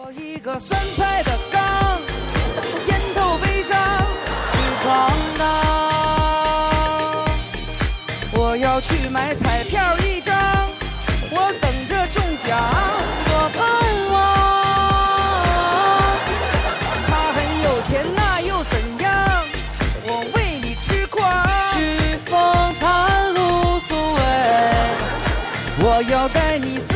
做一个酸菜的缸，烟头背上去闯荡。我要去买彩票一张，我等着中奖，我盼望。他很有钱，那又怎样？我为你痴狂。飓风残露宿味，我要带你。